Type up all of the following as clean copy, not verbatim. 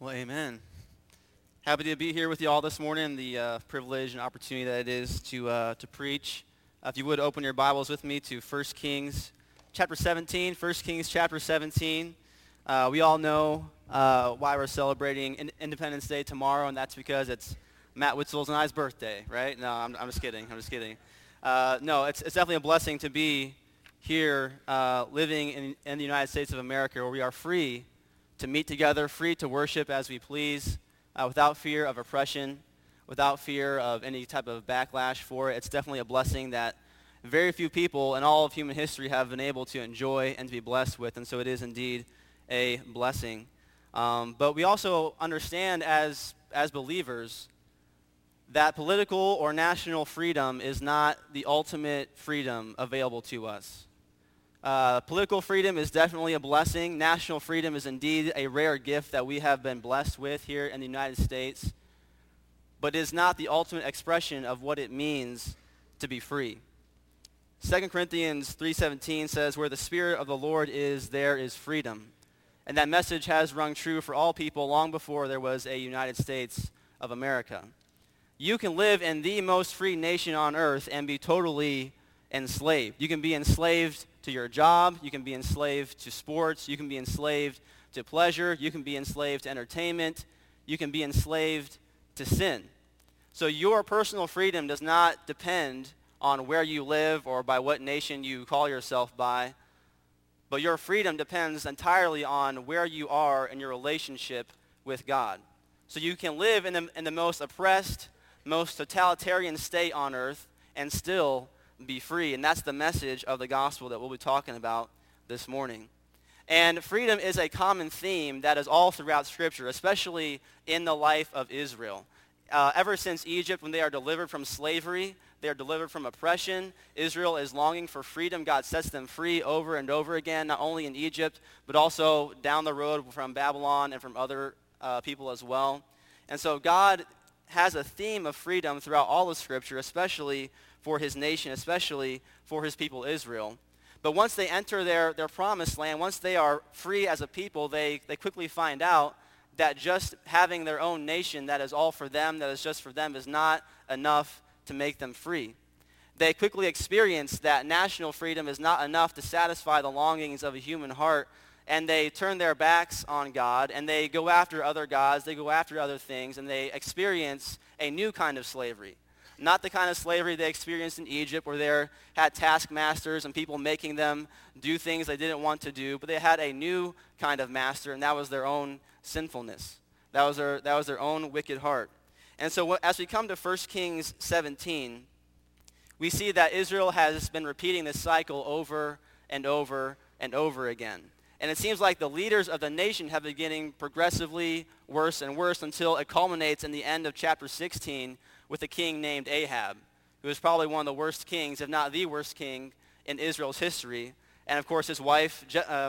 Well, amen. Happy to be here with you all this morning. The privilege and opportunity that it is to preach. If you would open your Bibles with me to 1 Kings chapter 17. 1 Kings chapter 17. We all know why we're celebrating Independence Day tomorrow, and that's because it's Matt Witzel's and I's birthday, right? No, I'm just kidding. I'm just kidding. No, it's definitely a blessing to be here living in the United States of America, where we are free to meet together, free to worship as we please, without fear of oppression, without fear of any type of backlash for it. It's definitely a blessing that very few people in all of human history have been able to enjoy and to be blessed with, and so it is indeed a blessing. But we also understand as believers that political or national freedom is not the ultimate freedom available to us. Political freedom is definitely a blessing. National freedom is indeed a rare gift that we have been blessed with here in the United States, but is not the ultimate expression of what it means to be free. 2 Corinthians 3:17 says, "Where the Spirit of the Lord is, there is freedom." And that message has rung true for all people long before there was a United States of America. You can live in the most free nation on earth and be totally enslaved. You can be enslaved to your job, you can be enslaved to sports, you can be enslaved to pleasure, you can be enslaved to entertainment, you can be enslaved to sin. So your personal freedom does not depend on where you live or by what nation you call yourself by, but your freedom depends entirely on where you are in your relationship with God. So you can live in the most oppressed, most totalitarian state on earth and still be free. And that's the message of the gospel that we'll be talking about this morning. And freedom is a common theme that is all throughout Scripture, especially in the life of Israel. Ever since Egypt, when they are delivered from slavery, they are delivered from oppression. Israel is longing for freedom. God sets them free over and over again, not only in Egypt, but also down the road from Babylon and from other people as well. And so God has a theme of freedom throughout all of Scripture, especially for his nation, especially for his people Israel. But once they enter their promised land, once they are free as a people, they quickly find out that just having their own nation that is all for them, that is just for them, is not enough to make them free. They quickly experience that national freedom is not enough to satisfy the longings of a human heart, and they turn their backs on God, and they go after other gods, they go after other things, and they experience a new kind of slavery. Not the kind of slavery they experienced in Egypt, where they had taskmasters and people making them do things they didn't want to do, but they had a new kind of master, and that was their own sinfulness. That was their own wicked heart. And so as we come to 1 Kings 17, we see that Israel has been repeating this cycle over and over and over again. And it seems like the leaders of the nation have been getting progressively worse and worse until it culminates in the end of chapter 16 with a king named Ahab, who is probably one of the worst kings, if not the worst king in Israel's history. And of course, his wife,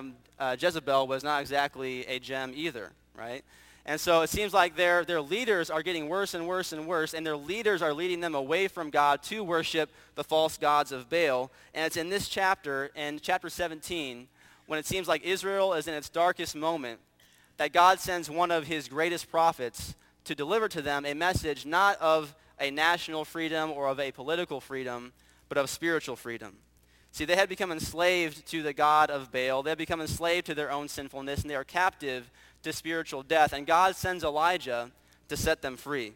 Jezebel, was not exactly a gem either, right? And so it seems like their leaders are getting worse and worse and worse, and their leaders are leading them away from God to worship the false gods of Baal. And it's in this chapter, in chapter 17, when it seems like Israel is in its darkest moment, that God sends one of his greatest prophets to deliver to them a message not of a national freedom or of a political freedom, but of spiritual freedom. See, they had become enslaved to the god of Baal. They had become enslaved to their own sinfulness, and they are captive to spiritual death. And God sends Elijah to set them free.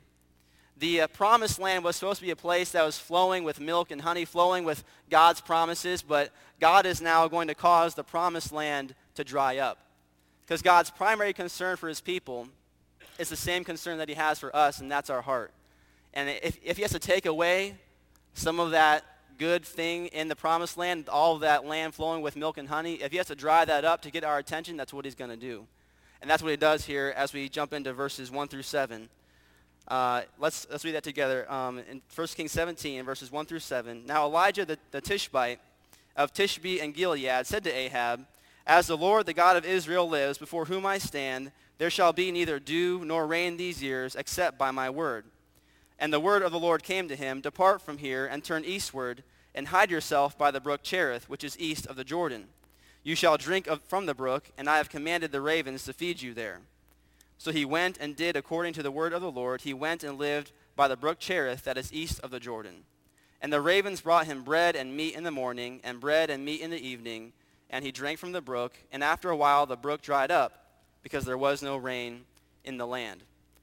The promised land was supposed to be a place that was flowing with milk and honey, flowing with God's promises, but God is now going to cause the promised land to dry up. Because God's primary concern for his people is the same concern that he has for us, and that's our heart. And if he has to take away some of that good thing in the promised land, all of that land flowing with milk and honey, if he has to dry that up to get our attention, that's what he's going to do. And that's what he does here as we jump into verses 1 through 7. Let's read that together. In 1 Kings 17, verses 1 through 7. Now Elijah the Tishbite of Tishbe and Gilead said to Ahab, "As the Lord, the God of Israel, lives, before whom I stand, there shall be neither dew nor rain these years, except by my word." And the word of the Lord came to him, "Depart from here and turn eastward, and hide yourself by the brook Cherith, which is east of the Jordan. You shall drink from the brook, and I have commanded the ravens to feed you there." So he went and did according to the word of the Lord. He went and lived by the brook Cherith that is east of the Jordan. And the ravens brought him bread and meat in the morning, and bread and meat in the evening, and he drank from the brook. And after a while the brook dried up, because there was no rain in the land.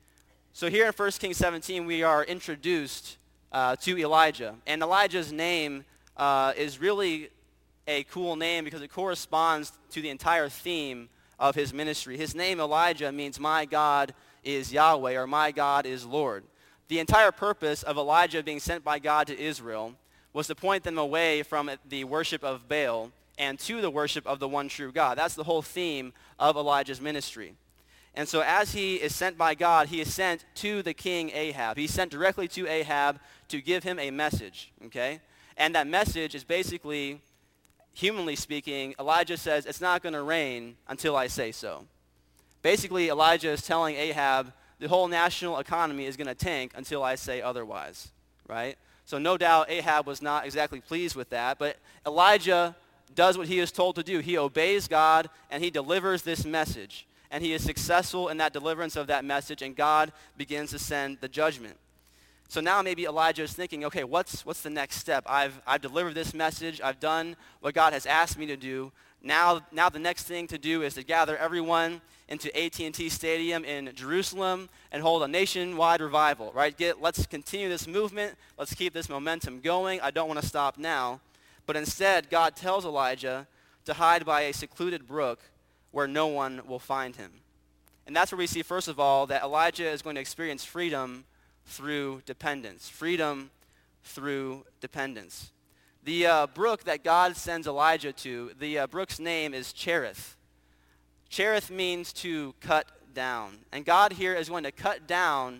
So here in 1 Kings 17, we are introduced to Elijah. And Elijah's name is really a cool name because it corresponds to the entire theme of his ministry. His name, Elijah, means my God is Yahweh, or my God is Lord. The entire purpose of Elijah being sent by God to Israel was to point them away from the worship of Baal and to the worship of the one true God. That's the whole theme of Elijah's ministry. And so as he is sent by God, he is sent to the king Ahab. He's sent directly to Ahab to give him a message, okay? And that message is basically, humanly speaking, Elijah says, it's not going to rain until I say so. Basically, Elijah is telling Ahab, the whole national economy is going to tank until I say otherwise, right? So no doubt Ahab was not exactly pleased with that, but Elijah does what he is told to do. He obeys God, and he delivers this message. And he is successful in that deliverance of that message, and God begins to send the judgment. So now maybe Elijah is thinking, okay, what's the next step? I've delivered this message. I've done what God has asked me to do. Now the next thing to do is to gather everyone into AT&T Stadium in Jerusalem and hold a nationwide revival, right? Let's continue this movement. Let's keep this momentum going. I don't want to stop now. But instead, God tells Elijah to hide by a secluded brook where no one will find him. And that's where we see, first of all, that Elijah is going to experience freedom through dependence. Freedom through dependence. The brook that God sends Elijah to, the brook's name is Cherith. Cherith means to cut down. And God here is going to cut down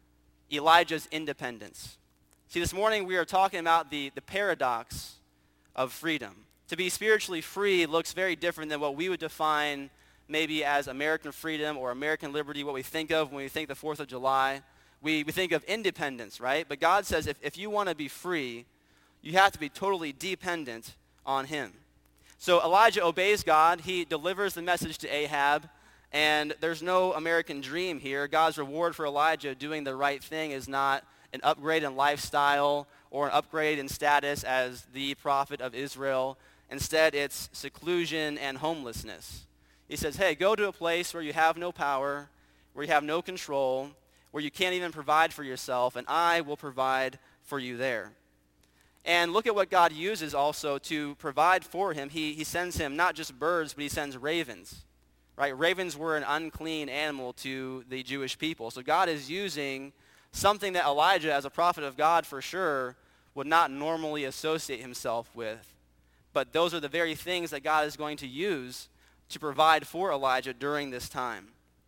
Elijah's independence. See, this morning we are talking about the paradox of freedom. To be spiritually free looks very different than what we would define maybe as American freedom or American liberty, what we think of when we think the 4th of July. We think of independence, right? But God says if you want to be free, you have to be totally dependent on him. So Elijah obeys God. He delivers the message to Ahab, and there's no American dream here. God's reward for Elijah doing the right thing is not an upgrade in lifestyle or an upgrade in status as the prophet of Israel. Instead, it's seclusion and homelessness. He says, hey, go to a place where you have no power, where you have no control, where you can't even provide for yourself, and I will provide for you there. And look at what God uses also to provide for him. He sends him not just birds, but he sends ravens. Right? Ravens were an unclean animal to the Jewish people. So God is using something that Elijah, as a prophet of God for sure, would not normally associate himself with. But those are the very things that God is going to use to provide for Elijah during this time.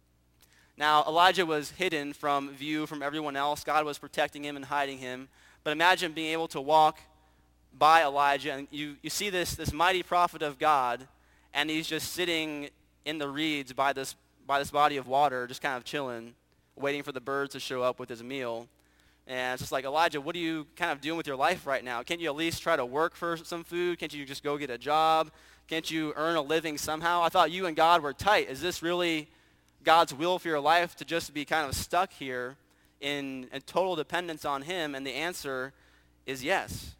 Now, Elijah was hidden from view from everyone else. God was protecting him and hiding him. But imagine being able to walk by Elijah, and you see this mighty prophet of God, and he's just sitting in the reeds by this body of water, just kind of chilling, waiting for the birds to show up with his meal. And it's just like, Elijah, what are you kind of doing with your life right now? Can't you at least try to work for some food? Can't you just go get a job? Can't you earn a living somehow? I thought you and God were tight. Is this really God's will for your life to just be kind of stuck here in total dependence on him? And the answer is yes.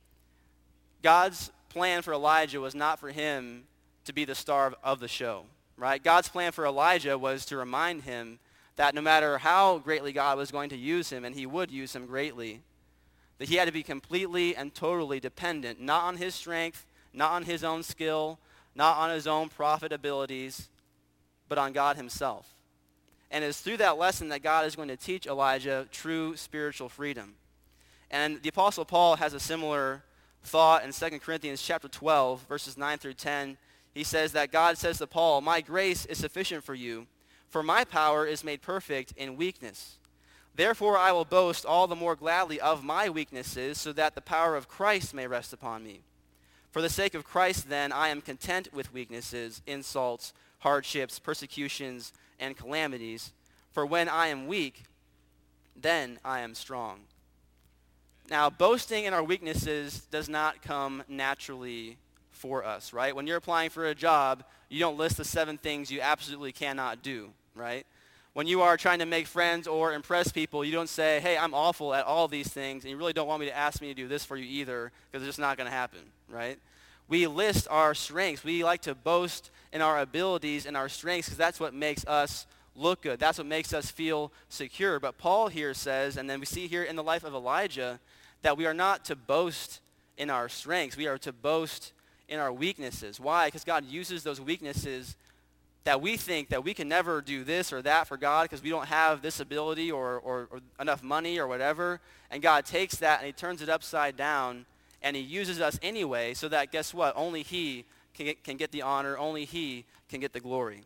God's plan for Elijah was not for him to be the star of the show, right? God's plan for Elijah was to remind him that no matter how greatly God was going to use him, and he would use him greatly, that he had to be completely and totally dependent, not on his strength, not on his own skill, not on his own prophet abilities, but on God himself. And it's through that lesson that God is going to teach Elijah true spiritual freedom. And the Apostle Paul has a similar thought in 2 Corinthians chapter 12, verses 9 through 10. He says that God says to Paul, my grace is sufficient for you, for my power is made perfect in weakness. Therefore I will boast all the more gladly of my weaknesses, so that the power of Christ may rest upon me. For the sake of Christ, then, I am content with weaknesses, insults, hardships, persecutions, and calamities. For when I am weak, then I am strong. Now, boasting in our weaknesses does not come naturally for us, right? When you're applying for a job, you don't list the 7 things you absolutely cannot do, right? When you are trying to make friends or impress people, you don't say, hey, I'm awful at all these things, and you really don't want me to ask me to do this for you either, because it's just not going to happen, right? We list our strengths. We like to boast in our abilities and our strengths because that's what makes us look good. That's what makes us feel secure. But Paul here says, and then we see here in the life of Elijah, that we are not to boast in our strengths. We are to boast in our weaknesses. Why? Because God uses those weaknesses that we think that we can never do this or that for God because we don't have this ability or enough money or whatever. And God takes that and he turns it upside down and he uses us anyway so that, guess what? Only he can get the honor. Only he can get the glory.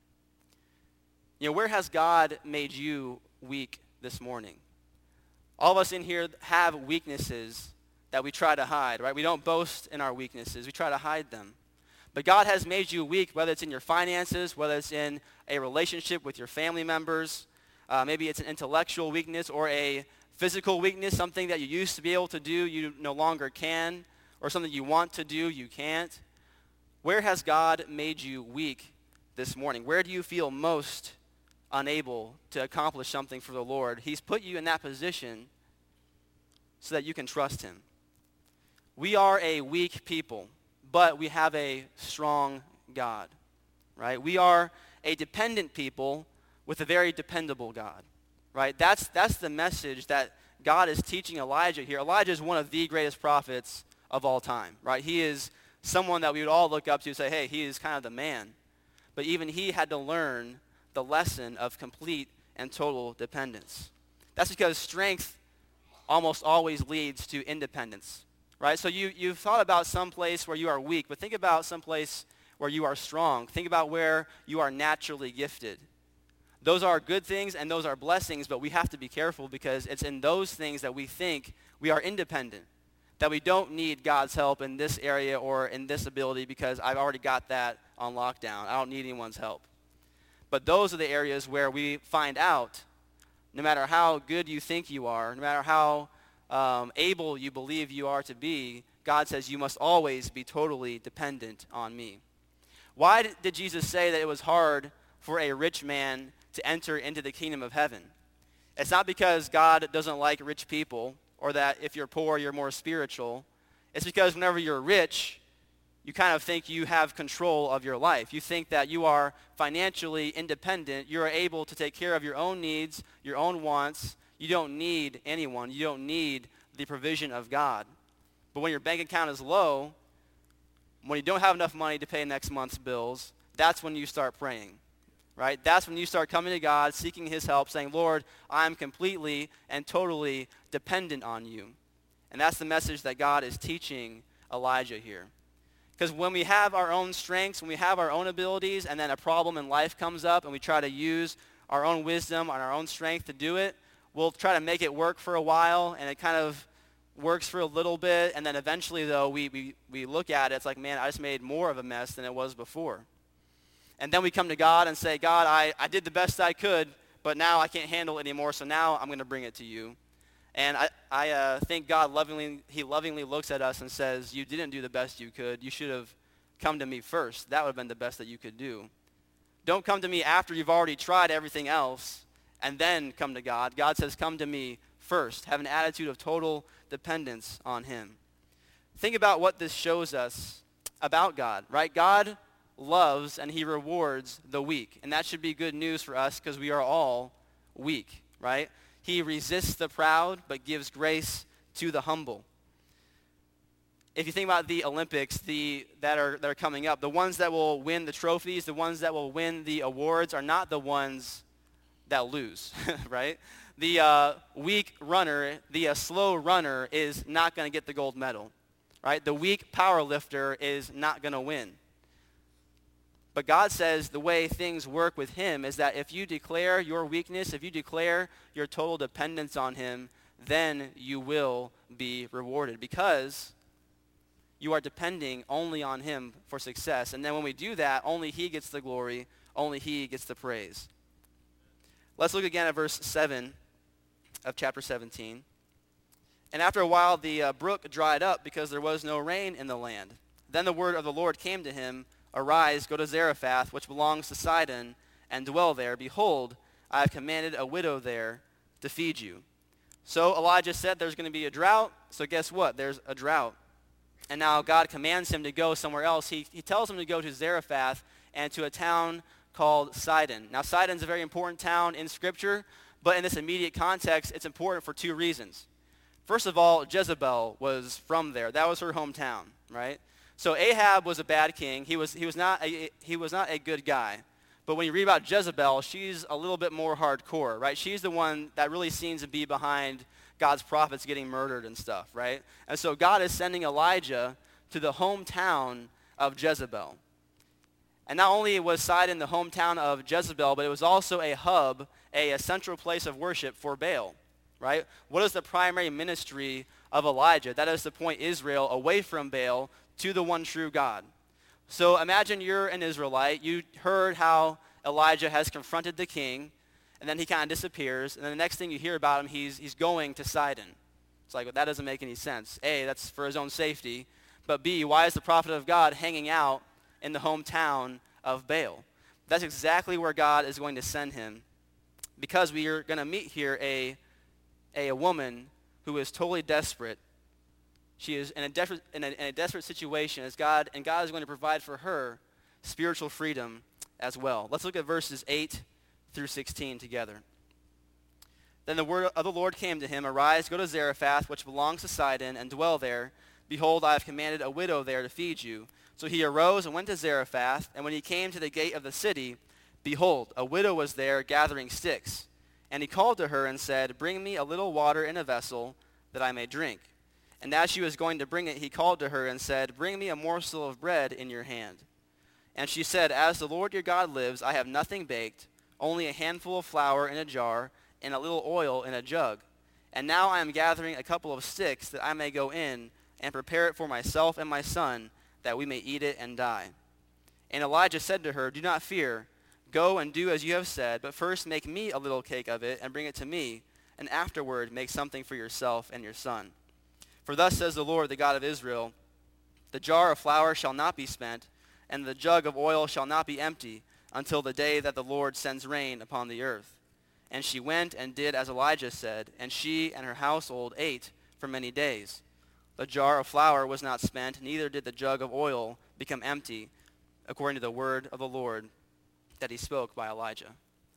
You know, where has God made you weak this morning? All of us in here have weaknesses that we try to hide, right? We don't boast in our weaknesses. We try to hide them. But God has made you weak, whether it's in your finances, whether it's in a relationship with your family members. Maybe it's an intellectual weakness or a physical weakness, something that you used to be able to do, you no longer can, or something you want to do, you can't. Where has God made you weak this morning? Where do you feel most unable to accomplish something for the Lord? He's put you in that position so that you can trust him. We are a weak people, but we have a strong God, right? We are a dependent people with a very dependable God, right? That's the message that God is teaching Elijah here. Elijah is one of the greatest prophets of all time, right? He is someone that we would all look up to and say, hey, he is kind of the man. But even he had to learn the lesson of complete and total dependence. That's because strength almost always leads to independence, right? So you've thought about some place where you are weak, but think about some place where you are strong. Think about where you are naturally gifted. Those are good things and those are blessings, but we have to be careful because it's in those things that we think we are independent, that we don't need God's help in this area or in this ability because I've already got that on lockdown. I don't need anyone's help. But those are the areas where we find out, no matter how good you think you are, no matter how able you believe you are to be, God says you must always be totally dependent on me. Why did Jesus say that it was hard for a rich man to enter into the kingdom of heaven? It's not because God doesn't like rich people or that if you're poor, you're more spiritual. It's because whenever you're rich, you kind of think you have control of your life. You think that you are financially independent. You are able to take care of your own needs, your own wants. You don't need anyone. You don't need the provision of God. But when your bank account is low, when you don't have enough money to pay next month's bills, that's when you start praying, right? That's when you start coming to God, seeking his help, saying, Lord, I'm completely and totally dependent on you. And that's the message that God is teaching Elijah here. Because when we have our own strengths, when we have our own abilities, and then a problem in life comes up and we try to use our own wisdom and our own strength to do it, we'll try to make it work for a while, and it kind of works for a little bit, and then eventually, though, we look at it, it's like, man, I just made more of a mess than it was before. And then we come to God and say, God, I did the best I could, but now I can't handle it anymore, so now I'm going to bring it to you. And I think God lovingly looks at us and says, you didn't do the best you could. You should have come to me first. That would have been the best that you could do. Don't come to me after you've already tried everything else and then come to God. God says, come to me first. Have an attitude of total dependence on him. Think about what this shows us about God, right? God loves and he rewards the weak. And that should be good news for us because we are all weak, right? He resists the proud, but gives grace to the humble. If you think about the Olympics that are coming up, the ones that will win the trophies, the ones that will win the awards are not the ones that lose, right? The weak runner, the slow runner is not going to get the gold medal, right? The weak power lifter is not going to win. But God says the way things work with him is that if you declare your weakness, if you declare your total dependence on him, then you will be rewarded because you are depending only on him for success. And then when we do that, only he gets the glory, only he gets the praise. Let's look again at verse 7 of chapter 17. And after a while, the brook dried up because there was no rain in the land. Then the word of the Lord came to him, arise, go to Zarephath, which belongs to Sidon, and dwell there. Behold, I have commanded a widow there to feed you." So Elijah said there's going to be a drought. So guess what? There's a drought. And now God commands him to go somewhere else. He tells him to go to Zarephath and to a town called Sidon. Now Sidon's a very important town in Scripture, but in this immediate context, it's important for two reasons. First of all, Jezebel was from there. That was her hometown, right? So Ahab was a bad king. He was not a good guy. But when you read about Jezebel, she's a little bit more hardcore, right? She's the one that really seems to be behind God's prophets getting murdered and stuff, right? And so God is sending Elijah to the hometown of Jezebel. And not only was Sidon the hometown of Jezebel, but it was also a hub, a central place of worship for Baal, right? What is the primary ministry of Elijah? That is to point Israel away from Baal to the one true God. So imagine you're an Israelite. You heard how Elijah has confronted the king, and then he kind of disappears, and then the next thing you hear about him, he's going to Sidon. It's like, well, that doesn't make any sense. A, that's for his own safety, but B, why is the prophet of God hanging out in the hometown of Baal? That's exactly where God is going to send him, because we are going to meet here a woman who is totally desperate. She is in a desperate situation is God is going to provide for her spiritual freedom as well. Let's look at verses 8 through 16 together. Then the word of the Lord came to him, "Arise, go to Zarephath, which belongs to Sidon, and dwell there. Behold, I have commanded a widow there to feed you." So he arose and went to Zarephath, and when he came to the gate of the city, behold, a widow was there gathering sticks. And he called to her and said, "Bring me a little water in a vessel, that I may drink." And as she was going to bring it, he called to her and said, "Bring me a morsel of bread in your hand." And she said, "As the Lord your God lives, I have nothing baked, only a handful of flour in a jar, and a little oil in a jug. And now I am gathering a couple of sticks, that I may go in and prepare it for myself and my son, that we may eat it and die." And Elijah said to her, "Do not fear. Go and do as you have said, but first make me a little cake of it, and bring it to me, and afterward make something for yourself and your son. For thus says the Lord, the God of Israel, the jar of flour shall not be spent, and the jug of oil shall not be empty, until the day that the Lord sends rain upon the earth." And she went and did as Elijah said, and she and her household ate for many days. The jar of flour was not spent, neither did the jug of oil become empty, according to the word of the Lord that he spoke by Elijah.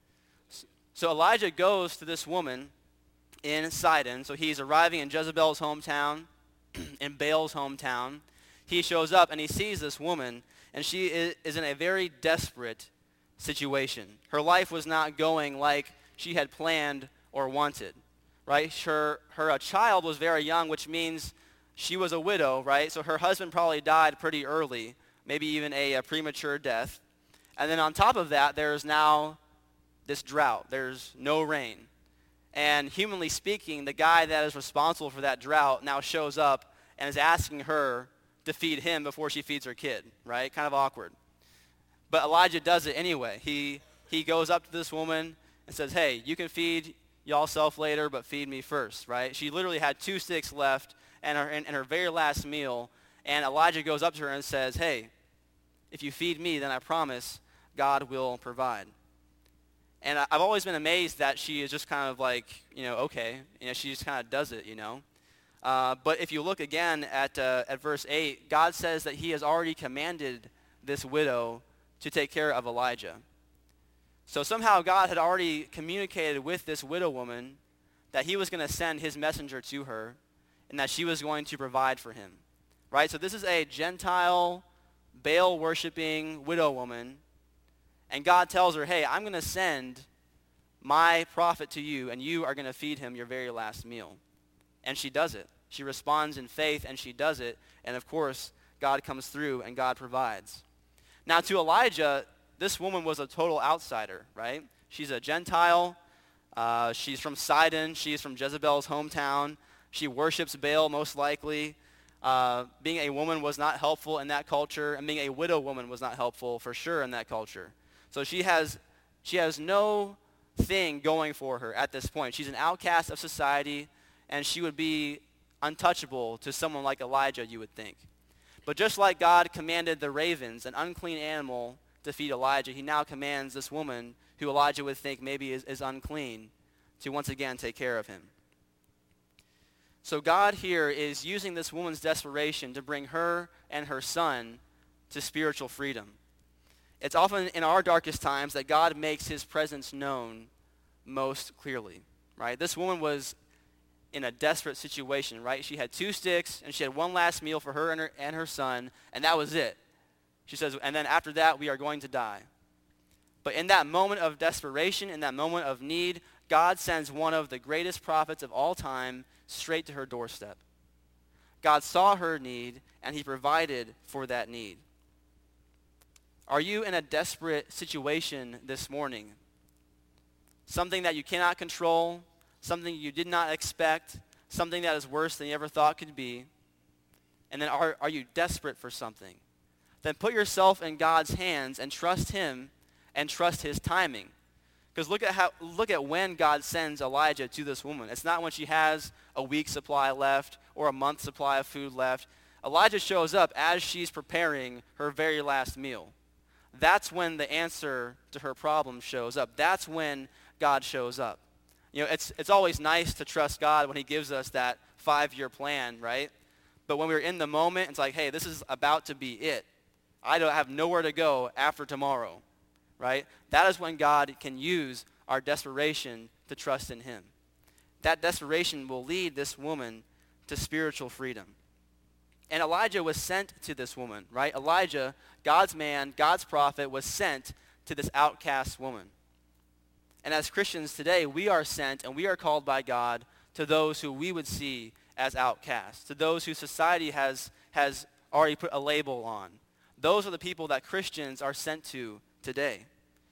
So Elijah goes to this woman in Sidon. So he's arriving in Jezebel's hometown, in Baal's hometown. He shows up and he sees this woman, and she is in a very desperate situation. Her life was not going like she had planned or wanted, right? Her child was very young, which means she was a widow, right? So her husband probably died pretty early, maybe even a premature death. And then on top of that, there's now this drought. There's no rain. And humanly speaking, the guy that is responsible for that drought now shows up and is asking her to feed him before she feeds her kid, right? Kind of awkward. But Elijah does it anyway. He goes up to this woman and says, "Hey, you can feed y'all self later, but feed me first," right? She literally had 2 sticks left and her very last meal. And Elijah goes up to her and says, "Hey, if you feed me, then I promise God will provide." And I've always been amazed that she is just kind of like, okay. She just kind of does it, But if you look again at verse 8, God says that he has already commanded this widow to take care of Elijah. So somehow God had already communicated with this widow woman that he was going to send his messenger to her and that she was going to provide for him, right? So this is a Gentile, Baal-worshiping widow woman. And God tells her, "Hey, I'm going to send my prophet to you, and you are going to feed him your very last meal." And she does it. She responds in faith, and she does it. And of course, God comes through, and God provides. Now, to Elijah, this woman was a total outsider, right? She's a Gentile. She's from Sidon. She's from Jezebel's hometown. She worships Baal, most likely. Being a woman was not helpful in that culture, and being a widow woman was not helpful for sure in that culture. So she has no thing going for her at this point. She's an outcast of society, and she would be untouchable to someone like Elijah, you would think. But just like God commanded the ravens, an unclean animal, to feed Elijah, he now commands this woman who Elijah would think maybe is unclean, to once again take care of him. So God here is using this woman's desperation to bring her and her son to spiritual freedom. It's often in our darkest times that God makes his presence known most clearly, right? This woman was in a desperate situation, right? She had 2 sticks, and she had one last meal for her and her son, and that was it. She says, and then after that, we are going to die. But in that moment of desperation, in that moment of need, God sends one of the greatest prophets of all time straight to her doorstep. God saw her need, and he provided for that need. Are you in a desperate situation this morning? Something that you cannot control, something you did not expect, something that is worse than you ever thought could be. And then are you desperate for something? Then put yourself in God's hands and trust him and trust his timing. Because look at when God sends Elijah to this woman. It's not when she has a week's supply left or a month's supply of food left. Elijah shows up as she's preparing her very last meal. That's when the answer to her problem shows up. That's when God shows up. You know, it's always nice to trust God when he gives us that 5-year plan, right? But when we're in the moment, it's like, hey, this is about to be it. I don't have nowhere to go after tomorrow, right? That is when God can use our desperation to trust in him. That desperation will lead this woman to spiritual freedom. And Elijah was sent to this woman, right? Elijah, God's man, God's prophet, was sent to this outcast woman. And as Christians today, we are sent and we are called by God to those who we would see as outcasts, to those who society has already put a label on. Those are the people that Christians are sent to today.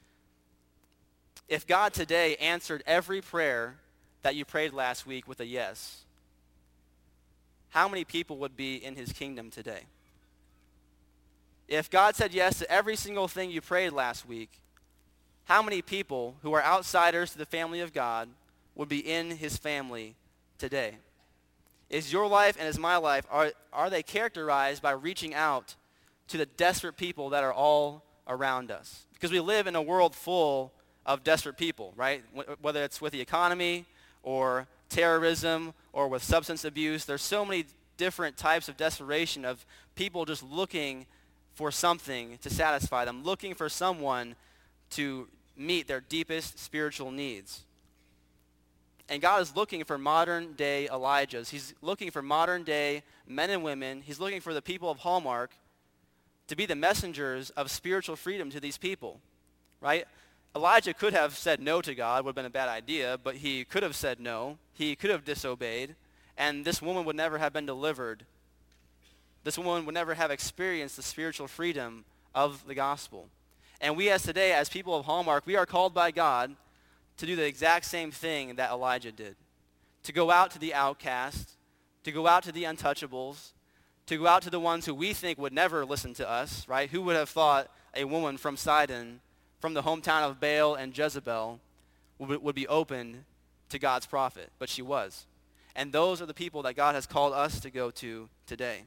If God today answered every prayer that you prayed last week with a yes, how many people would be in his kingdom today? If God said yes to every single thing you prayed last week, how many people who are outsiders to the family of God would be in his family today? Is your life and is my life, are they characterized by reaching out to the desperate people that are all around us? Because we live in a world full of desperate people, right? Whether it's with the economy or terrorism or with substance abuse, there's so many different types of desperation of people just looking for something to satisfy them, looking for someone to meet their deepest spiritual needs. And God is looking for modern day Elijahs. He's looking for modern day men and women. He's looking for the people of Hallmark to be the messengers of spiritual freedom to these people, right? Elijah could have said no to God, would have been a bad idea, but he could have said no. He could have disobeyed, and this woman would never have been delivered. This woman would never have experienced the spiritual freedom of the gospel. And we as today, as people of Hallmark, we are called by God to do the exact same thing that Elijah did. To go out to the outcast, to go out to the untouchables, to go out to the ones who we think would never listen to us, right? Who would have thought a woman from Sidon, from the hometown of Baal and Jezebel, would be open to God's prophet? But she was. And those are the people that God has called us to go to today.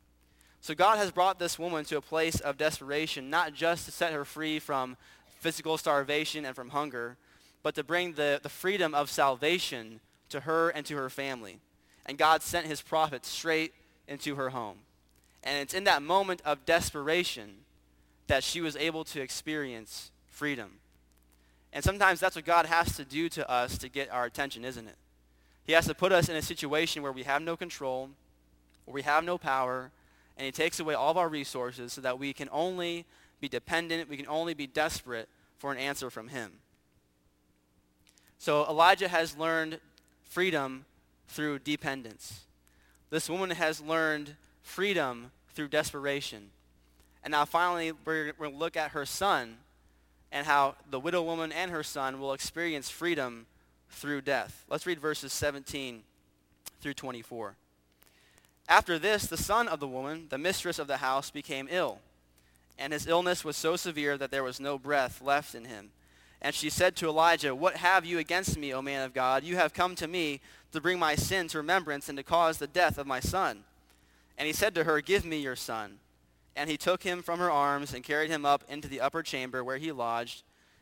So God has brought this woman to a place of desperation, not just to set her free from physical starvation and from hunger, but to bring the freedom of salvation to her and to her family. And God sent his prophet straight into her home. And it's in that moment of desperation that she was able to experience freedom. And sometimes that's what God has to do to us to get our attention, isn't it? He has to put us in a situation where we have no control, where we have no power, and he takes away all of our resources so that we can only be dependent, we can only be desperate for an answer from him. So Elijah has learned freedom through dependence. This woman has learned freedom through desperation. And now finally, we're going to look at her son and how the widow woman and her son will experience freedom through death. Let's read verses 17 through 24. After this, the son of the woman, the mistress of the house, became ill, and his illness was so severe that there was no breath left in him. And she said to Elijah, "What have you against me, O man of God? You have come to me to bring my sin to remembrance and to cause the death of my son." And he said to her, "Give me your son." And he took him from her arms and carried him up into the upper chamber where he lodged.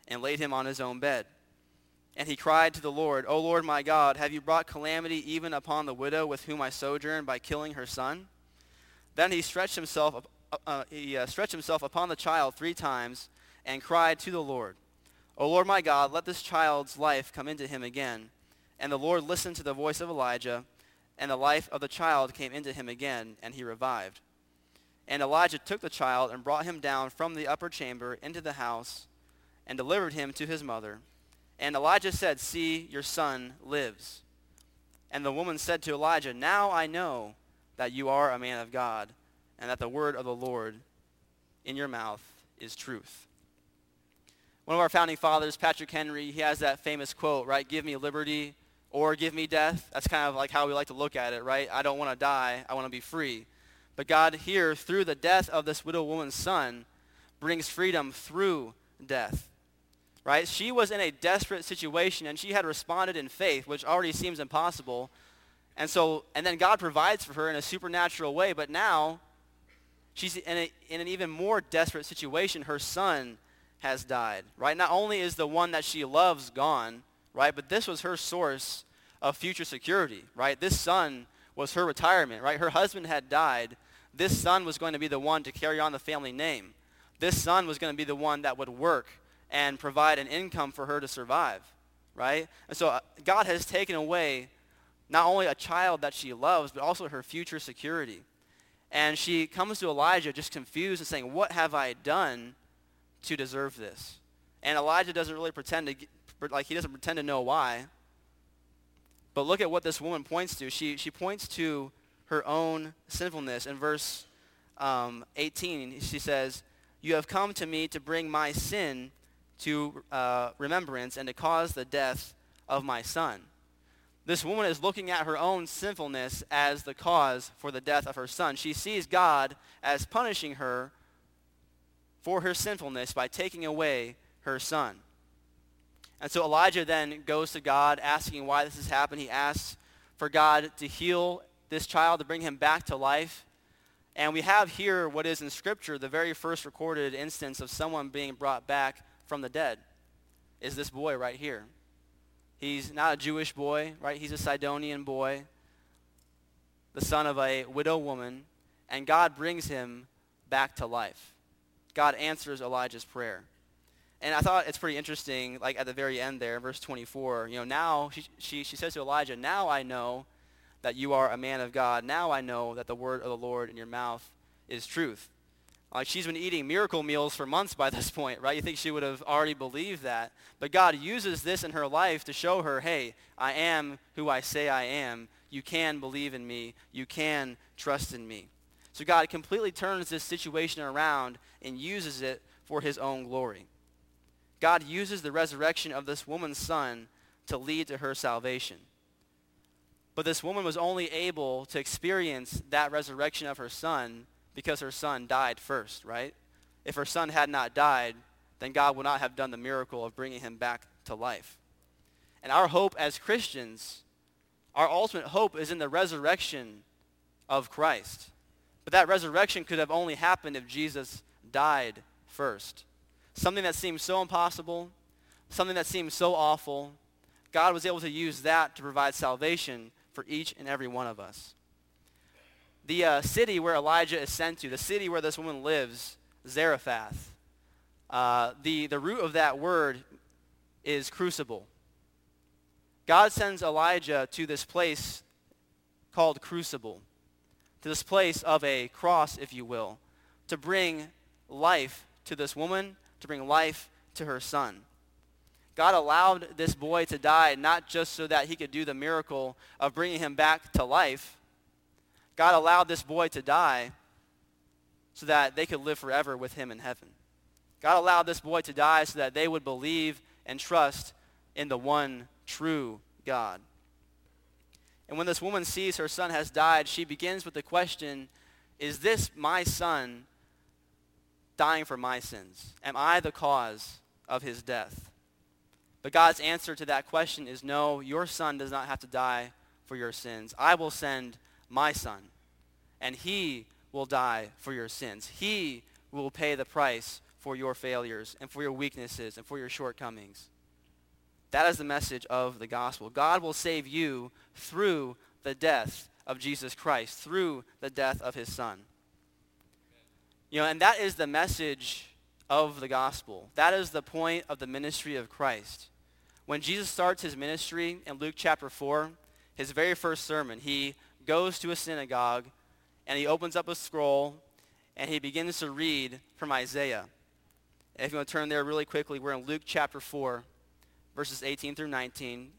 and laid him on his own bed. And he cried to the Lord, O Lord my God, have you brought calamity even upon the widow with whom I sojourn by killing her son? Then he stretched himself upon the child 3 times and cried to the Lord, O Lord my God, let this child's life come into him again. And the Lord listened to the voice of Elijah, and the life of the child came into him again, and he revived. And Elijah took the child and brought him down from the upper chamber into the house and delivered him to his mother. And Elijah said, See, your son lives. And the woman said to Elijah, Now I know that you are a man of God, and that the word of the Lord in your mouth is truth. One of our founding fathers, Patrick Henry, he has that famous quote, right? Give me liberty or give me death. That's kind of like how we like to look at it, right? I don't want to die. I want to be free. But God here, through the death of this widow woman's son, brings freedom through death. Right? She was in a desperate situation, and she had responded in faith, which already seems impossible. And then God provides for her in a supernatural way, but now she's in an even more desperate situation. Her son has died, right? Not only is the one that she loves gone, right, but this was her source of future security, right? This son was her retirement, right? Her husband had died. This son was going to be the one to carry on the family name. This son was going to be the one that would work and provide an income for her to survive, right? And so God has taken away not only a child that she loves, but also her future security. And she comes to Elijah just confused and saying, what have I done to deserve this? And Elijah doesn't really he doesn't pretend to know why. But look at what this woman points to. She points to her own sinfulness. In verse 18, she says, You have come to me to bring my sin to remembrance and to cause the death of my son. This woman is looking at her own sinfulness as the cause for the death of her son. She sees God as punishing her for her sinfulness by taking away her son. And so Elijah then goes to God asking why this has happened. He asks for God to heal this child, to bring him back to life. And we have here what is in Scripture the very first recorded instance of someone being brought back from the dead, is this boy right here. He's not a Jewish boy, right? He's a Sidonian boy, the son of a widow woman, and God brings him back to life. God answers Elijah's prayer. And I thought it's pretty interesting, like at the very end there, verse 24, now she says to Elijah, Now I know that you are a man of God. Now I know that the word of the Lord in your mouth is truth. Like she's been eating miracle meals for months by this point, right? You think she would have already believed that. But God uses this in her life to show her, hey, I am who I say I am. You can believe in me. You can trust in me. So God completely turns this situation around and uses it for his own glory. God uses the resurrection of this woman's son to lead to her salvation. But this woman was only able to experience that resurrection of her son because her son died first, right? If her son had not died, then God would not have done the miracle of bringing him back to life. And our hope as Christians, our ultimate hope is in the resurrection of Christ. But that resurrection could have only happened if Jesus died first. Something that seemed so impossible, something that seemed so awful, God was able to use that to provide salvation for each and every one of us. The city where Elijah is sent to, the city where this woman lives, Zarephath, the root of that word is crucible. God sends Elijah to this place called Crucible, to this place of a cross, if you will, to bring life to this woman, to bring life to her son. God allowed this boy to die not just so that he could do the miracle of bringing him back to life. God allowed this boy to die so that they could live forever with him in heaven. God allowed this boy to die so that they would believe and trust in the one true God. And when this woman sees her son has died, she begins with the question, is this my son dying for my sins? Am I the cause of his death? But God's answer to that question is no, your son does not have to die for your sins. I will send my son, and he will die for your sins. He will pay the price for your failures and for your weaknesses and for your shortcomings. That is the message of the gospel. God will save you through the death of Jesus Christ, through the death of his son. And that is the message of the gospel. That is the point of the ministry of Christ. When Jesus starts his ministry in Luke chapter 4, his very first sermon, he goes to a synagogue and he opens up a scroll and he begins to read from Isaiah. And if you want to turn there really quickly, we're in Luke chapter 4, verses 18 through 19.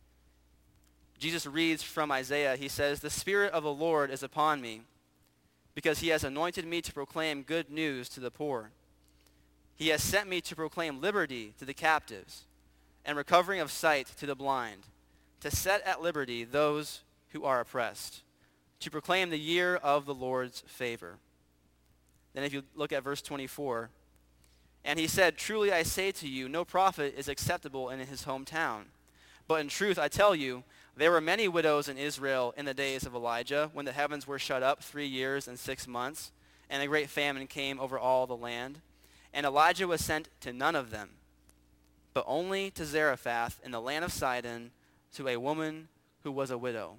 Jesus reads from Isaiah. He says, "The Spirit of the Lord is upon me, because he has anointed me to proclaim good news to the poor. He has sent me to proclaim liberty to the captives and recovering of sight to the blind, to set at liberty those who are oppressed, to proclaim the year of the Lord's favor." Then if you look at verse 24, "And he said, 'Truly I say to you, no prophet is acceptable in his hometown. But in truth I tell you, there were many widows in Israel in the days of Elijah, when the heavens were shut up 3 years and 6 months, and a great famine came over all the land. And Elijah was sent to none of them, but only to Zarephath in the land of Sidon, to a woman who was a widow.'"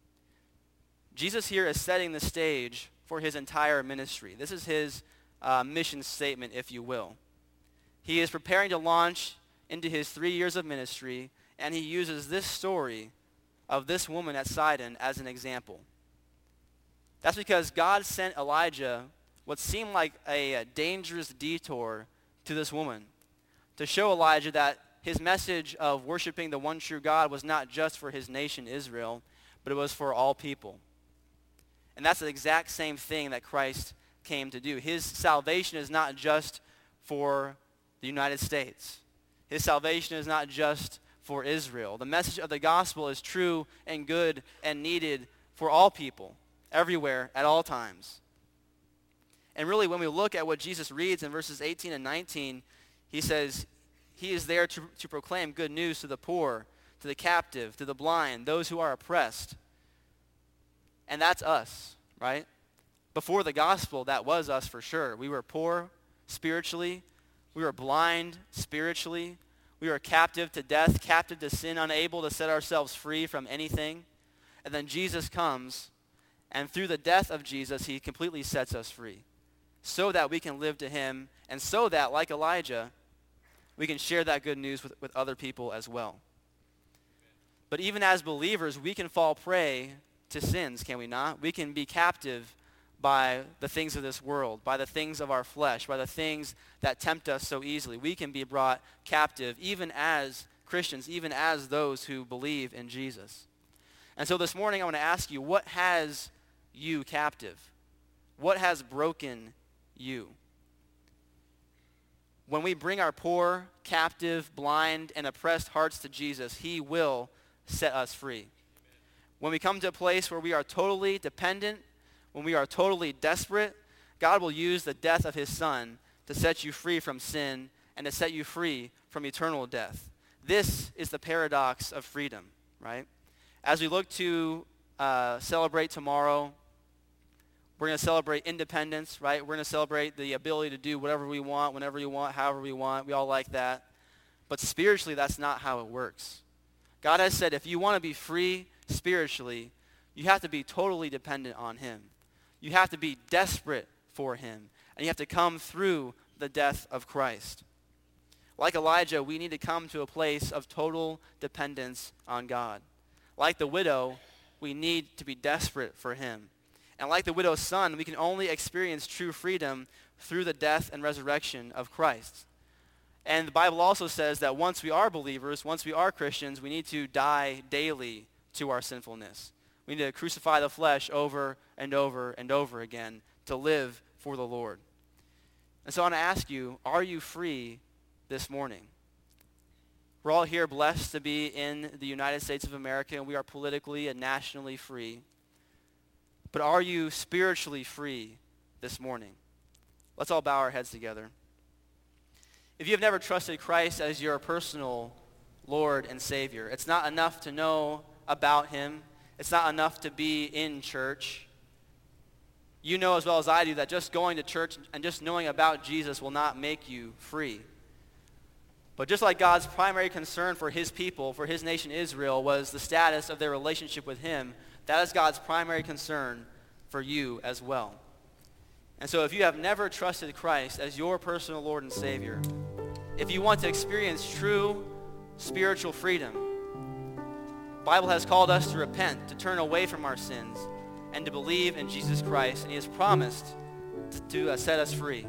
Jesus here is setting the stage for his entire ministry. This is his mission statement, if you will. He is preparing to launch into his 3 years of ministry, and he uses this story of this woman at Sidon as an example. That's because God sent Elijah what seemed like a dangerous detour to this woman, to show Elijah that his message of worshiping the one true God was not just for his nation Israel, but it was for all people. And that's the exact same thing that Christ came to do. His salvation is not just for the United States. His salvation is not just for Israel. The message of the gospel is true and good and needed for all people, everywhere, at all times. And really, when we look at what Jesus reads in verses 18 and 19, he says he is there to proclaim good news to the poor, to the captive, to the blind, those who are oppressed. And that's us, right? Before the gospel, that was us for sure. We were poor spiritually. We were blind spiritually. We were captive to death, captive to sin, unable to set ourselves free from anything. And then Jesus comes, and through the death of Jesus, he completely sets us free so that we can live to him, and so that, like Elijah, we can share that good news with other people as well. But even as believers, we can fall prey to sins, can we not? We can be captive by the things of this world, by the things of our flesh, by the things that tempt us so easily. We can be brought captive even as Christians, even as those who believe in Jesus. And so this morning I want to ask you, what has you captive? What has broken you? When we bring our poor, captive, blind, and oppressed hearts to Jesus, he will set us free. When we come to a place where we are totally dependent, when we are totally desperate, God will use the death of his son to set you free from sin and to set you free from eternal death. This is the paradox of freedom, right? As we look to celebrate tomorrow, we're going to celebrate independence, right? We're going to celebrate the ability to do whatever we want, whenever we want, however we want. We all like that. But spiritually, that's not how it works. God has said if you want to be free spiritually, you have to be totally dependent on him. You have to be desperate for him. And you have to come through the death of Christ. Like Elijah, we need to come to a place of total dependence on God. Like the widow, we need to be desperate for him. And like the widow's son, we can only experience true freedom through the death and resurrection of Christ. And the Bible also says that once we are believers, once we are Christians, we need to die daily to our sinfulness. We need to crucify the flesh over and over and over again to live for the Lord. And so I want to ask you, are you free this morning? We're all here blessed to be in the United States of America, and we are politically and nationally free. But are you spiritually free this morning? Let's all bow our heads together. If you have never trusted Christ as your personal Lord and Savior, it's not enough to know about him. It's not enough to be in church. You know as well as I do that just going to church and just knowing about Jesus will not make you free. But just like God's primary concern for his people, for his nation Israel, was the status of their relationship with him, that is God's primary concern for you as well. And so if you have never trusted Christ as your personal Lord and Savior, if you want to experience true spiritual freedom, the Bible has called us to repent, to turn away from our sins, and to believe in Jesus Christ, and he has promised to set us free.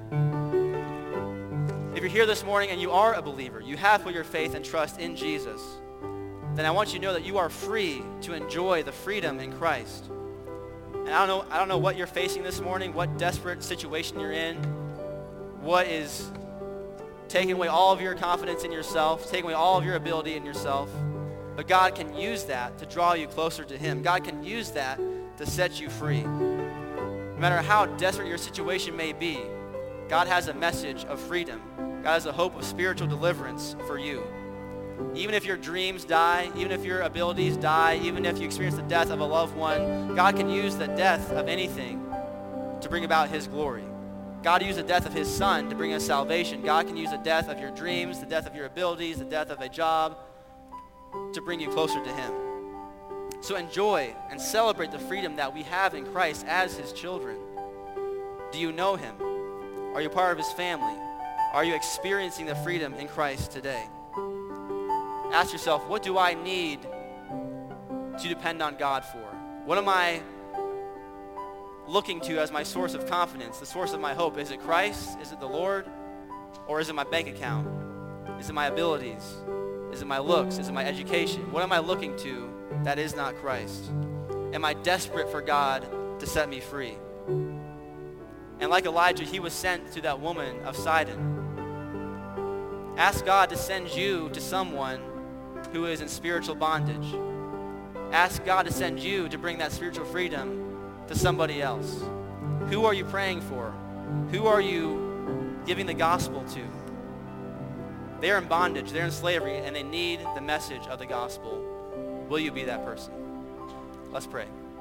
If you're here this morning and you are a believer, you have put your faith and trust in Jesus, then I want you to know that you are free to enjoy the freedom in Christ. And I don't know what you're facing this morning, what desperate situation you're in, what is taking away all of your confidence in yourself, taking away all of your ability in yourself. But God can use that to draw you closer to him. God can use that to set you free. No matter how desperate your situation may be, God has a message of freedom. God has a hope of spiritual deliverance for you. Even if your dreams die, even if your abilities die, even if you experience the death of a loved one, God can use the death of anything to bring about his glory. God used the death of his son to bring us salvation. God can use the death of your dreams, the death of your abilities, the death of a job to bring you closer to him. So enjoy and celebrate the freedom that we have in Christ as his children. Do you know him? Are you part of his family? Are you experiencing the freedom in Christ today? Ask yourself, what do I need to depend on God for? What am I looking to as my source of confidence, the source of my hope? Is it Christ? Is it the Lord? Or is it my bank account? Is it my abilities? Is it my looks? Is it my education? What am I looking to that is not Christ? Am I desperate for God to set me free? And like Elijah, he was sent to that woman of Sidon. Ask God to send you to someone who is in spiritual bondage. Ask God to send you to bring that spiritual freedom to somebody else. Who are you praying for? Who are you giving the gospel to? They're in bondage, they're in slavery, and they need the message of the gospel. Will you be that person? Let's pray.